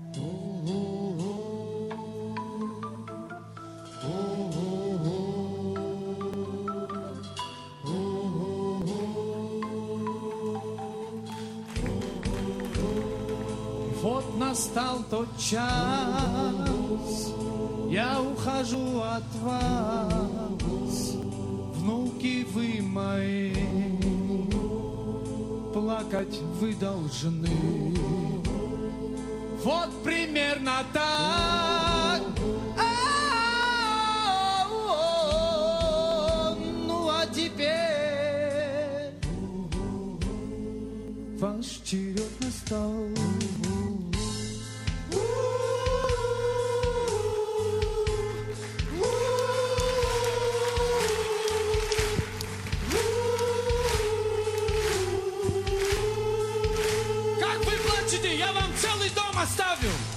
Вот настал тот час, я ухожу от вас, внуки вы мои, плакать вы должны. Вот примерно так. Ну а теперь ваш черед настал. Я вам целый дом оставлю.